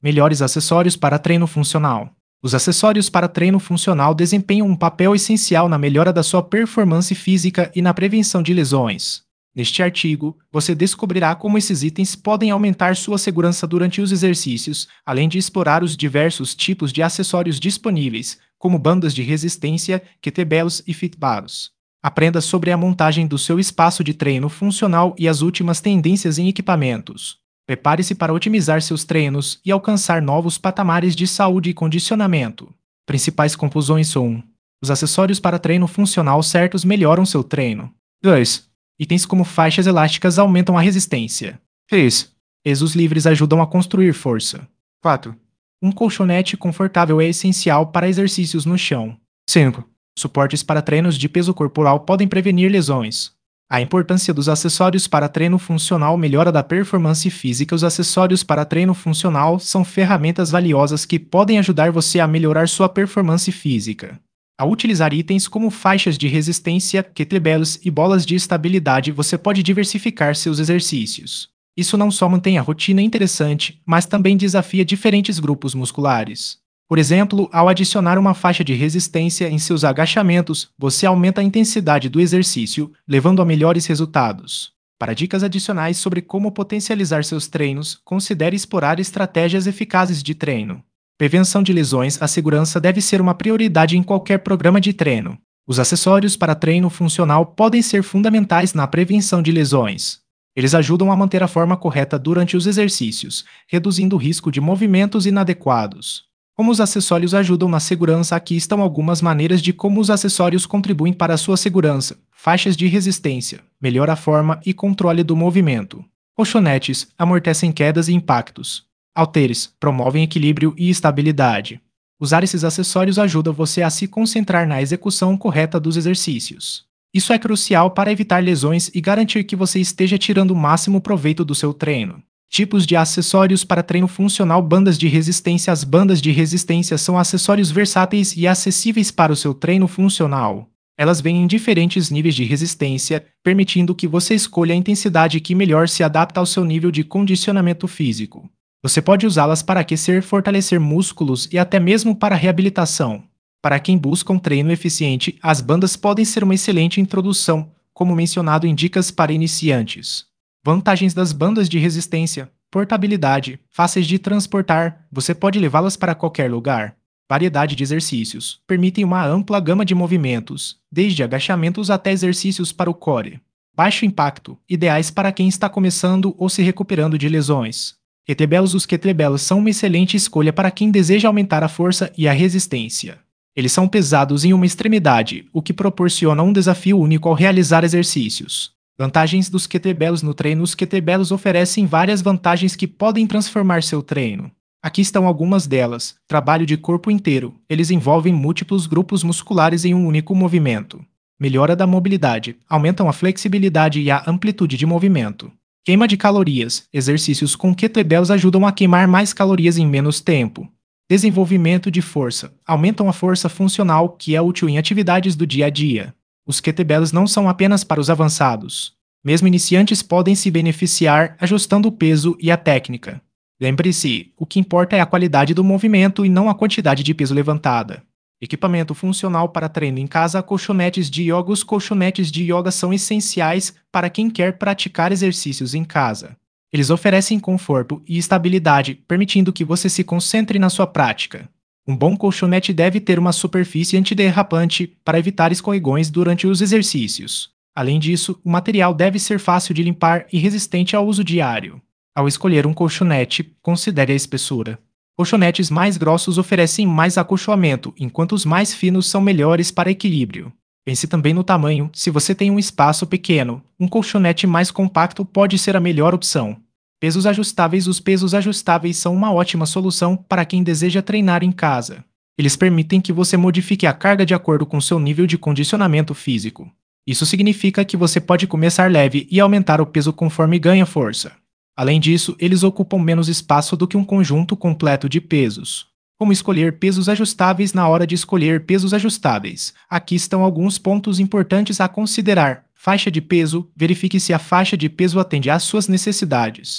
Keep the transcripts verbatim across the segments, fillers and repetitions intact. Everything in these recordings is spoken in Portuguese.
Melhores acessórios para treino funcional. Os acessórios para treino funcional desempenham um papel essencial na melhora da sua performance física e na prevenção de lesões. Neste artigo, você descobrirá como esses itens podem aumentar sua segurança durante os exercícios, além de explorar os diversos tipos de acessórios disponíveis, como bandas de resistência, kettlebells e fitbaros. Aprenda sobre a montagem do seu espaço de treino funcional e as últimas tendências em equipamentos. Prepare-se para otimizar seus treinos e alcançar novos patamares de saúde e condicionamento. Principais conclusões são: os acessórios para treino funcional certos melhoram seu treino. dois. Itens como faixas elásticas aumentam a resistência. três. Pesos livres ajudam a construir força. quatro. Um colchonete confortável é essencial para exercícios no chão. cinco. Suportes para treinos de peso corporal podem prevenir lesões. A importância dos acessórios para treino funcional melhora da performance física. Os acessórios para treino funcional são ferramentas valiosas que podem ajudar você a melhorar sua performance física. Ao utilizar itens como faixas de resistência, kettlebells e bolas de estabilidade, você pode diversificar seus exercícios. Isso não só mantém a rotina interessante, mas também desafia diferentes grupos musculares. Por exemplo, ao adicionar uma faixa de resistência em seus agachamentos, você aumenta a intensidade do exercício, levando a melhores resultados. Para dicas adicionais sobre como potencializar seus treinos, considere explorar estratégias eficazes de treino. Prevenção de lesões. A segurança deve ser uma prioridade em qualquer programa de treino. Os acessórios para treino funcional podem ser fundamentais na prevenção de lesões. Eles ajudam a manter a forma correta durante os exercícios, reduzindo o risco de movimentos inadequados. Como os acessórios ajudam na segurança, aqui estão algumas maneiras de como os acessórios contribuem para a sua segurança. Faixas de resistência, melhora a forma e controle do movimento. Colchonetes, amortecem quedas e impactos. Halteres, promovem equilíbrio e estabilidade. Usar esses acessórios ajuda você a se concentrar na execução correta dos exercícios. Isso é crucial para evitar lesões e garantir que você esteja tirando o máximo proveito do seu treino. Tipos de acessórios para treino funcional. Bandas de resistência. As bandas de resistência são acessórios versáteis e acessíveis para o seu treino funcional. Elas vêm em diferentes níveis de resistência, permitindo que você escolha a intensidade que melhor se adapta ao seu nível de condicionamento físico. Você pode usá-las para aquecer, fortalecer músculos e até mesmo para reabilitação. Para quem busca um treino eficiente, as bandas podem ser uma excelente introdução, como mencionado em dicas para iniciantes. Vantagens das bandas de resistência: portabilidade, fáceis de transportar, você pode levá-las para qualquer lugar. Variedade de exercícios, permitem uma ampla gama de movimentos, desde agachamentos até exercícios para o core. Baixo impacto, ideais para quem está começando ou se recuperando de lesões. Kettlebells. Os kettlebells são uma excelente escolha para quem deseja aumentar a força e a resistência. Eles são pesados em uma extremidade, o que proporciona um desafio único ao realizar exercícios. Vantagens dos kettlebells no treino. Os kettlebells oferecem várias vantagens que podem transformar seu treino. Aqui estão algumas delas. Trabalho de corpo inteiro. Eles envolvem múltiplos grupos musculares em um único movimento. Melhora da mobilidade. Aumentam a flexibilidade e a amplitude de movimento. Queima de calorias. Exercícios com kettlebells ajudam a queimar mais calorias em menos tempo. Desenvolvimento de força. Aumentam a força funcional, que é útil em atividades do dia a dia. Os kettlebells não são apenas para os avançados. Mesmo iniciantes podem se beneficiar ajustando o peso e a técnica. Lembre-se, o que importa é a qualidade do movimento e não a quantidade de peso levantada. Equipamento funcional para treino em casa. Colchonetes de yoga. Os colchonetes de yoga são essenciais para quem quer praticar exercícios em casa. Eles oferecem conforto e estabilidade, permitindo que você se concentre na sua prática. Um bom colchonete deve ter uma superfície antiderrapante para evitar escorregões durante os exercícios. Além disso, o material deve ser fácil de limpar e resistente ao uso diário. Ao escolher um colchonete, considere a espessura. Colchonetes mais grossos oferecem mais acolchoamento, enquanto os mais finos são melhores para equilíbrio. Pense também no tamanho. Se você tem um espaço pequeno, um colchonete mais compacto pode ser a melhor opção. Pesos ajustáveis. Os pesos ajustáveis são uma ótima solução para quem deseja treinar em casa. Eles permitem que você modifique a carga de acordo com seu nível de condicionamento físico. Isso significa que você pode começar leve e aumentar o peso conforme ganha força. Além disso, eles ocupam menos espaço do que um conjunto completo de pesos. Como escolher pesos ajustáveis? Na hora de escolher pesos ajustáveis, aqui estão alguns pontos importantes a considerar. Faixa de peso. Verifique se a faixa de peso atende às suas necessidades.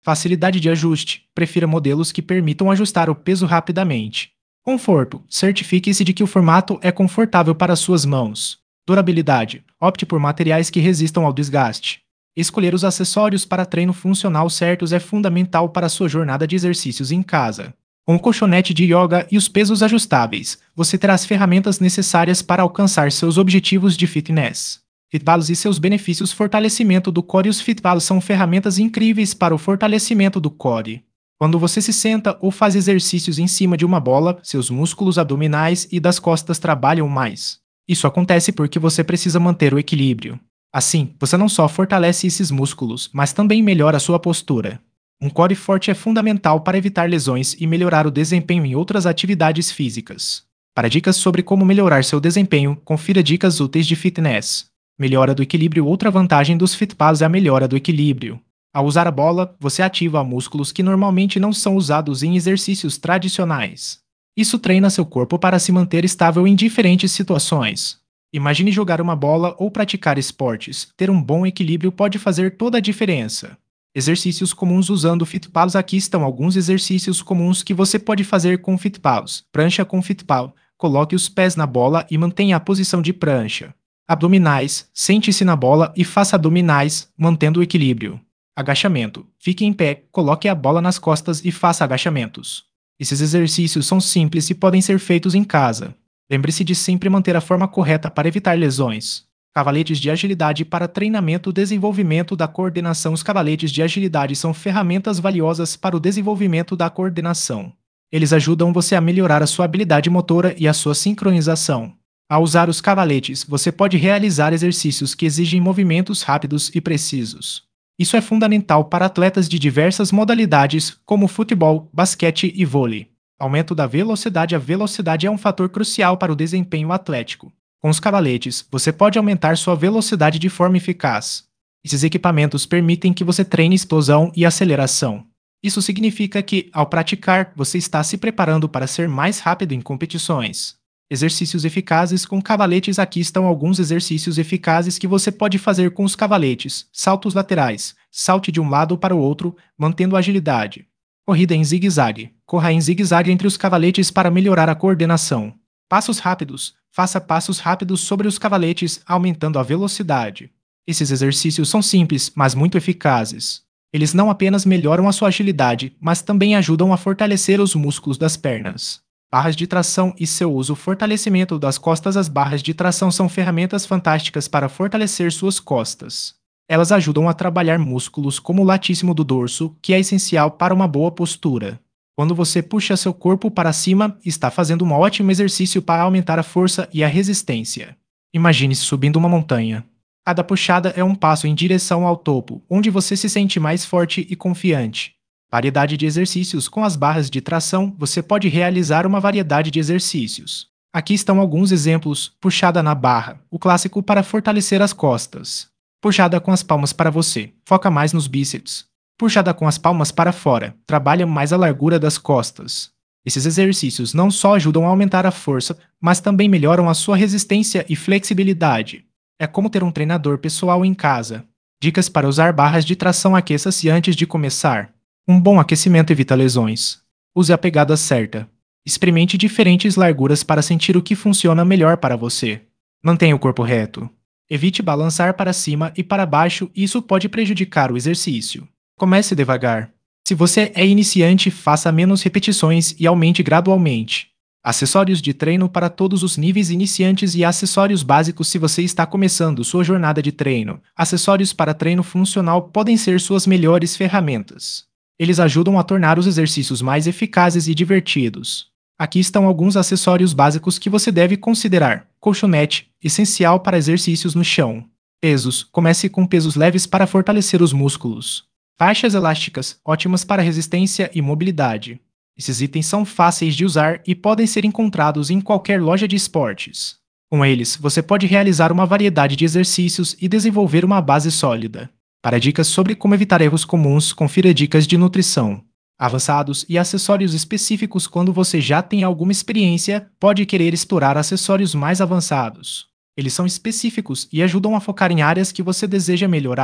Facilidade de ajuste. Prefira modelos que permitam ajustar o peso rapidamente. Conforto. Certifique-se de que o formato é confortável para suas mãos. Durabilidade. Opte por materiais que resistam ao desgaste. Escolher os acessórios para treino funcional certos é fundamental para sua jornada de exercícios em casa. Com o colchonete de yoga e os pesos ajustáveis, você terá as ferramentas necessárias para alcançar seus objetivos de fitness. Fitballs e seus benefícios. Fortalecimento do core. Os Fitballs são ferramentas incríveis para o fortalecimento do core. Quando você se senta ou faz exercícios em cima de uma bola, seus músculos abdominais e das costas trabalham mais. Isso acontece porque você precisa manter o equilíbrio. Assim, você não só fortalece esses músculos, mas também melhora a sua postura. Um core forte é fundamental para evitar lesões e melhorar o desempenho em outras atividades físicas. Para dicas sobre como melhorar seu desempenho, confira dicas úteis de fitness. Melhora do equilíbrio. Outra vantagem dos Fitballs é a melhora do equilíbrio. Ao usar a bola, você ativa músculos que normalmente não são usados em exercícios tradicionais. Isso treina seu corpo para se manter estável em diferentes situações. Imagine jogar uma bola ou praticar esportes. Ter um bom equilíbrio pode fazer toda a diferença. Exercícios comuns usando Fitballs. Aqui estão alguns exercícios comuns que você pode fazer com Fitballs. Prancha com Fitball. Coloque os pés na bola e mantenha a posição de prancha. Abdominais. Sente-se na bola e faça abdominais, mantendo o equilíbrio. Agachamento. Fique em pé, coloque a bola nas costas e faça agachamentos. Esses exercícios são simples e podem ser feitos em casa. Lembre-se de sempre manter a forma correta para evitar lesões. Cavaletes de agilidade para treinamento e desenvolvimento da coordenação. Os cavaletes de agilidade são ferramentas valiosas para o desenvolvimento da coordenação. Eles ajudam você a melhorar a sua habilidade motora e a sua sincronização. Ao usar os cavaletes, você pode realizar exercícios que exigem movimentos rápidos e precisos. Isso é fundamental para atletas de diversas modalidades, como futebol, basquete e vôlei. Aumento da velocidade. A velocidade é um fator crucial para o desempenho atlético. Com os cavaletes, você pode aumentar sua velocidade de forma eficaz. Esses equipamentos permitem que você treine explosão e aceleração. Isso significa que, ao praticar, você está se preparando para ser mais rápido em competições. Exercícios eficazes com cavaletes. Aqui estão alguns exercícios eficazes que você pode fazer com os cavaletes. Saltos laterais. Salte de um lado para o outro, mantendo a agilidade. Corrida em zigue-zague. Corra em zigue-zague entre os cavaletes para melhorar a coordenação. Passos rápidos. Faça passos rápidos sobre os cavaletes, aumentando a velocidade. Esses exercícios são simples, mas muito eficazes. Eles não apenas melhoram a sua agilidade, mas também ajudam a fortalecer os músculos das pernas. Barras de tração e seu uso. Fortalecimento das costas. As barras de tração são ferramentas fantásticas para fortalecer suas costas. Elas ajudam a trabalhar músculos como o latíssimo do dorso, que é essencial para uma boa postura. Quando você puxa seu corpo para cima, está fazendo um ótimo exercício para aumentar a força e a resistência. Imagine-se subindo uma montanha. Cada puxada é um passo em direção ao topo, onde você se sente mais forte e confiante. Variedade de exercícios. Com as barras de tração, você pode realizar uma variedade de exercícios. Aqui estão alguns exemplos. Puxada na barra, o clássico para fortalecer as costas. Puxada com as palmas para você, foca mais nos bíceps. Puxada com as palmas para fora, trabalha mais a largura das costas. Esses exercícios não só ajudam a aumentar a força, mas também melhoram a sua resistência e flexibilidade. É como ter um treinador pessoal em casa. Dicas para usar barras de tração. Aqueça-se antes de começar. Um bom aquecimento evita lesões. Use a pegada certa. Experimente diferentes larguras para sentir o que funciona melhor para você. Mantenha o corpo reto. Evite balançar para cima e para baixo, isso pode prejudicar o exercício. Comece devagar. Se você é iniciante, faça menos repetições e aumente gradualmente. Acessórios de treino para todos os níveis. Iniciantes e acessórios básicos. Se você está começando sua jornada de treino, acessórios para treino funcional podem ser suas melhores ferramentas. Eles ajudam a tornar os exercícios mais eficazes e divertidos. Aqui estão alguns acessórios básicos que você deve considerar. Colchonete, essencial para exercícios no chão. Pesos, comece com pesos leves para fortalecer os músculos. Faixas elásticas, ótimas para resistência e mobilidade. Esses itens são fáceis de usar e podem ser encontrados em qualquer loja de esportes. Com eles, você pode realizar uma variedade de exercícios e desenvolver uma base sólida. Para dicas sobre como evitar erros comuns, confira dicas de nutrição. Avançados e acessórios específicos. Quando você já tem alguma experiência, pode querer explorar acessórios mais avançados. Eles são específicos e ajudam a focar em áreas que você deseja melhorar.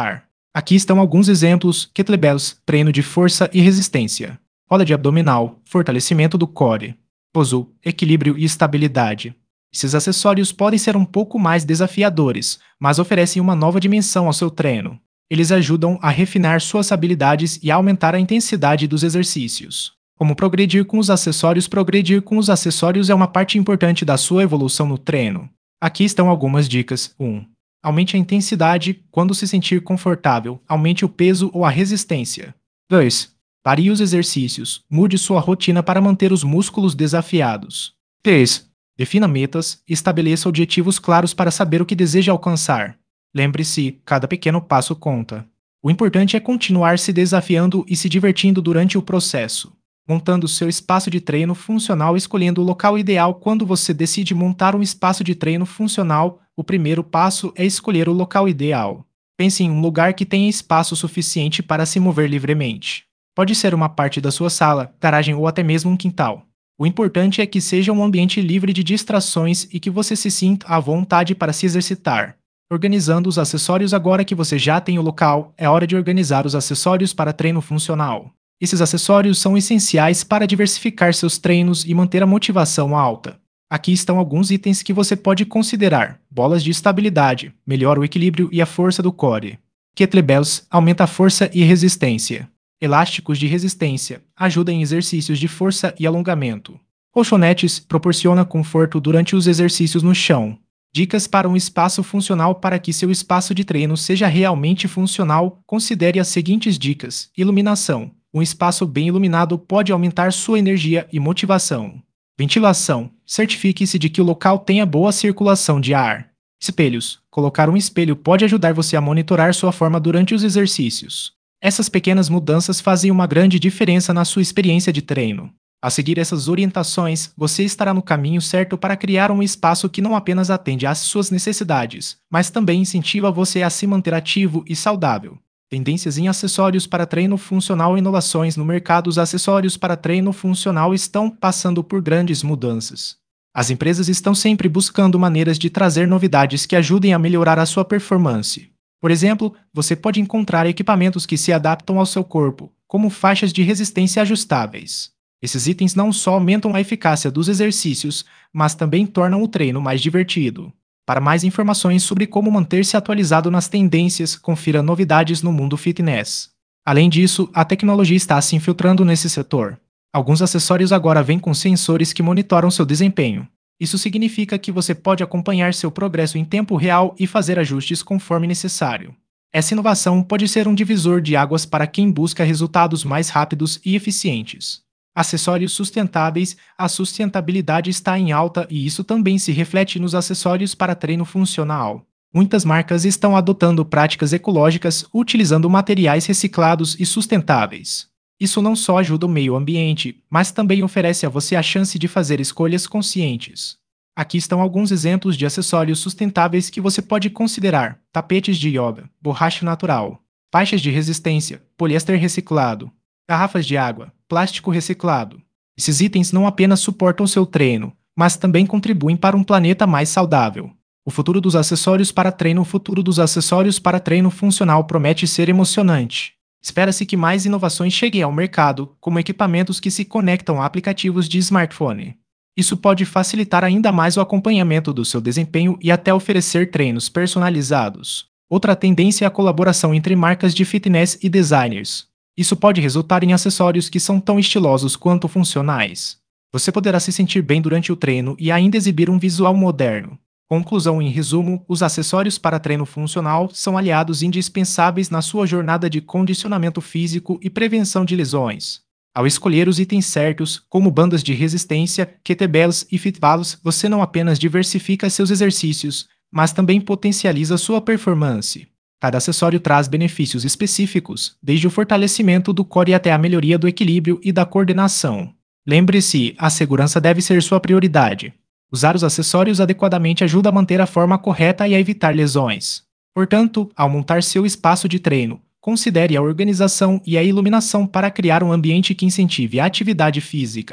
Aqui estão alguns exemplos: kettlebells, treino de força e resistência; roda de abdominal, fortalecimento do core; pozu, equilíbrio e estabilidade. Esses acessórios podem ser um pouco mais desafiadores, mas oferecem uma nova dimensão ao seu treino. Eles ajudam a refinar suas habilidades e a aumentar a intensidade dos exercícios. Como progredir com os acessórios? Progredir com os acessórios é uma parte importante da sua evolução no treino. Aqui estão algumas dicas. um. Aumente a intensidade quando se sentir confortável. Aumente o peso ou a resistência. dois. Varie os exercícios. Mude sua rotina para manter os músculos desafiados. três. Defina metas e estabeleça objetivos claros para saber o que deseja alcançar. Lembre-se, cada pequeno passo conta. O importante é continuar se desafiando e se divertindo durante o processo. Montando seu espaço de treino funcional. Escolhendo o local ideal. Quando você decide montar um espaço de treino funcional, o primeiro passo é escolher o local ideal. Pense em um lugar que tenha espaço suficiente para se mover livremente. Pode ser uma parte da sua sala, garagem ou até mesmo um quintal. O importante é que seja um ambiente livre de distrações e que você se sinta à vontade para se exercitar. Organizando os acessórios. Agora que você já tem o local, é hora de organizar os acessórios para treino funcional. Esses acessórios são essenciais para diversificar seus treinos e manter a motivação alta. Aqui estão alguns itens que você pode considerar: bolas de estabilidade, melhora o equilíbrio e a força do core; kettlebells, aumenta a força e resistência; elásticos de resistência, ajuda em exercícios de força e alongamento; colchonetes, proporciona conforto durante os exercícios no chão. Dicas para um espaço funcional. Para que seu espaço de treino seja realmente funcional, considere as seguintes dicas: iluminação. Um espaço bem iluminado pode aumentar sua energia e motivação. Ventilação. Certifique-se de que o local tenha boa circulação de ar. Espelhos. Colocar um espelho pode ajudar você a monitorar sua forma durante os exercícios. Essas pequenas mudanças fazem uma grande diferença na sua experiência de treino. A seguir essas orientações, você estará no caminho certo para criar um espaço que não apenas atende às suas necessidades, mas também incentiva você a se manter ativo e saudável. Tendências em acessórios para treino funcional. Inovações no mercado. Os acessórios para treino funcional estão passando por grandes mudanças. As empresas estão sempre buscando maneiras de trazer novidades que ajudem a melhorar a sua performance. Por exemplo, você pode encontrar equipamentos que se adaptam ao seu corpo, como faixas de resistência ajustáveis. Esses itens não só aumentam a eficácia dos exercícios, mas também tornam o treino mais divertido. Para mais informações sobre como manter-se atualizado nas tendências, confira novidades no mundo fitness. Além disso, a tecnologia está se infiltrando nesse setor. Alguns acessórios agora vêm com sensores que monitoram seu desempenho. Isso significa que você pode acompanhar seu progresso em tempo real e fazer ajustes conforme necessário. Essa inovação pode ser um divisor de águas para quem busca resultados mais rápidos e eficientes. Acessórios sustentáveis. A sustentabilidade está em alta e isso também se reflete nos acessórios para treino funcional. Muitas marcas estão adotando práticas ecológicas, utilizando materiais reciclados e sustentáveis. Isso não só ajuda o meio ambiente, mas também oferece a você a chance de fazer escolhas conscientes. Aqui estão alguns exemplos de acessórios sustentáveis que você pode considerar: tapetes de yoga, borracha natural; faixas de resistência, poliéster reciclado; garrafas de água, plástico reciclado. Esses itens não apenas suportam seu treino, mas também contribuem para um planeta mais saudável. O futuro dos acessórios para treino. O futuro dos acessórios para treino funcional promete ser emocionante. Espera-se que mais inovações cheguem ao mercado, como equipamentos que se conectam a aplicativos de smartphone. Isso pode facilitar ainda mais o acompanhamento do seu desempenho e até oferecer treinos personalizados. Outra tendência é a colaboração entre marcas de fitness e designers. Isso pode resultar em acessórios que são tão estilosos quanto funcionais. Você poderá se sentir bem durante o treino e ainda exibir um visual moderno. Conclusão: em resumo, os acessórios para treino funcional são aliados indispensáveis na sua jornada de condicionamento físico e prevenção de lesões. Ao escolher os itens certos, como bandas de resistência, kettlebells e fitballs, você não apenas diversifica seus exercícios, mas também potencializa sua performance. Cada acessório traz benefícios específicos, desde o fortalecimento do core até a melhoria do equilíbrio e da coordenação. Lembre-se, a segurança deve ser sua prioridade. Usar os acessórios adequadamente ajuda a manter a forma correta e a evitar lesões. Portanto, ao montar seu espaço de treino, considere a organização e a iluminação para criar um ambiente que incentive a atividade física.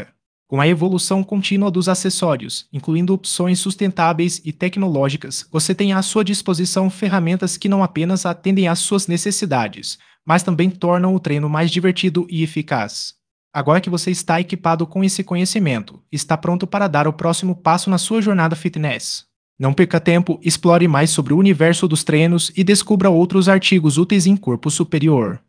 Com a evolução contínua dos acessórios, incluindo opções sustentáveis e tecnológicas, você tem à sua disposição ferramentas que não apenas atendem às suas necessidades, mas também tornam o treino mais divertido e eficaz. Agora que você está equipado com esse conhecimento, está pronto para dar o próximo passo na sua jornada fitness. Não perca tempo, explore mais sobre o universo dos treinos e descubra outros artigos úteis em corpo superior.